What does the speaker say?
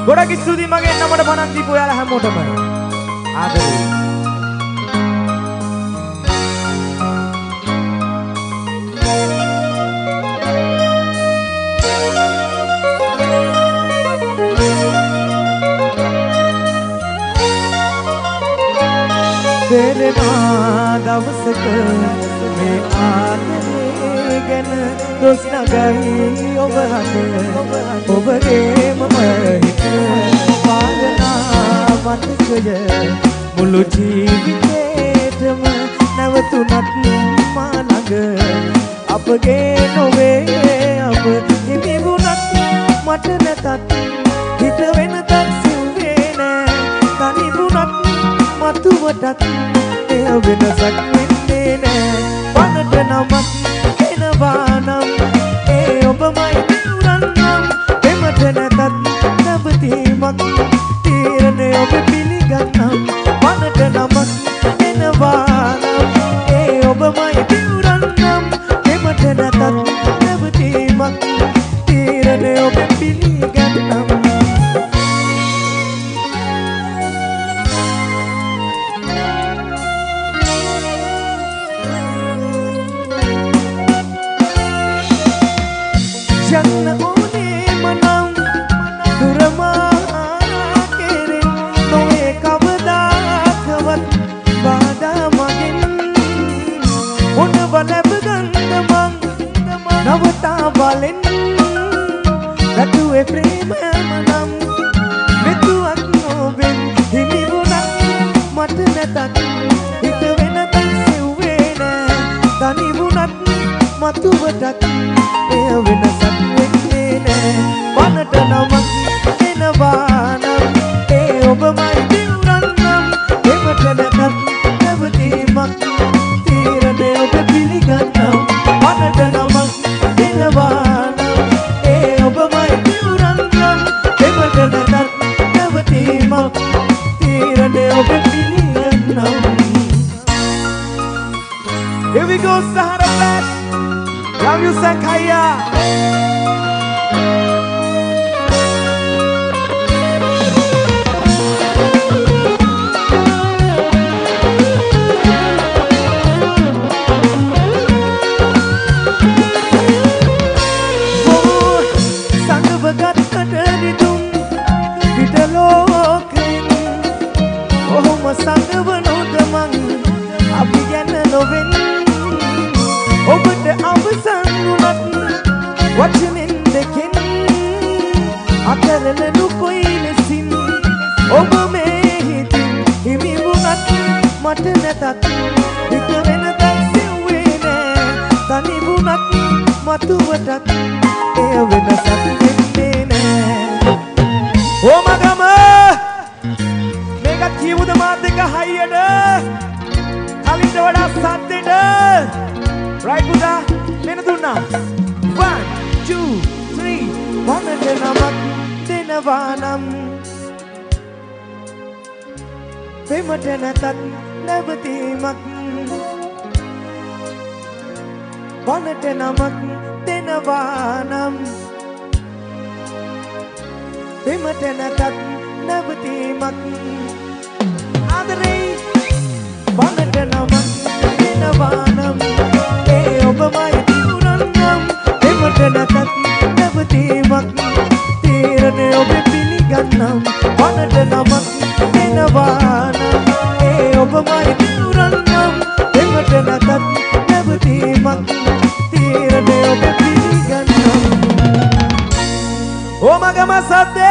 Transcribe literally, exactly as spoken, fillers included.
ගොඩක් ස්තුතියි මගේ නමට පණක් දීපු ඔයාලා හැමෝටම. ආදරේ. තේරෙනා දවසක මේ ආදරේ ගැන දොස් නගයි ඔබ හට ඔබගේම හිත පාලනා මතකය මුළු ජීවිතේටම නැවතුනත් මා ළඟ අපගේ නොවේ අප හිමිවුණත් මට නැතත් හිත වෙනතත් සිව්වේ නෑ තනිවුණත් මතුවටත් එය වෙනසක් වෙන්නේ නෑ පනට නමක් එනවා නම් ඒ ඔබමයි පිරුරන්නම් එමට නැතත් නැවතීමක් තීරණය ඔබ පිළිගන්නම් පනට නමක් එනවා නම් ඒ ඔබමයි පිරුරන්නම් එමට නැතත් නැවතීමක් තීරණය ඔබ පිළිගන්නම් යන්න ඕනේ මනම් දුරමා කෙරෙන් නොවේ කවදාකවත් බාධා මගෙන් මොනව ලැබගන්න මං නවතා බලෙන් රතුවේ ප්‍රේම මනම් මෙතුවක් නොවෙන් හිමිවුණත් මට නැතත් හිත වෙනතත් සිව්වේ නෑ තනිවුණත් මතුවටත් එය වෙනසක් වෙන්නේ නෑ වනට නමක් එනවා නම් ඒ ඔබමයි පිරුරන්නම් එමට නැතත් නැවතීමක් තීරණය ඔබ පිළිගන්නම් වනට නමක් එනවා නම් ඒ ඔබමයි පිරුරන්නම් එමට නැතත් නැවතීමක් තීරණය ඔබ පිළිගන්නම් Here we go Sahara Flash Love you Sakaya Oh Sangavagatata ridum Vidalokin Oh ma sangavanodaman Abi ganna noven ඔබට අවසන් වුණත් වචනෙන් දෙකෙන් අතරලනු කොයි ලෙසින් ඔබ මේ හිතින් හිමි වුණත් මට නැතත් හිත වෙනතත් සිව්වේ නෑ තනි වුණත් මතුවටත් එය වෙනසක් වෙන්නේ නෑ ඕ මගම මේකත් කියමුද මාත් එක හයියට කලින්ට වඩා සද්දෙට Right Buddha, lena dunna. One, two, three. Vanata namak denavanam. Pemata natat navatimak. Vanata namak denavanam. Pemata natat navatimak. Adare. Vanata namak denavanam. ඔබමයි පිරුරන්නම් එමට නැතත් නැවතීමක් තීරණය ඔබ පිළිගන්නම් වනට නමක් එනවා නම් ඒ ඔබමයි පිරුරන්නම් එමට නැතත් නැවතීමක් තීරණය ඔබ පිළිගන්නම් ඕ මගම සද්දේ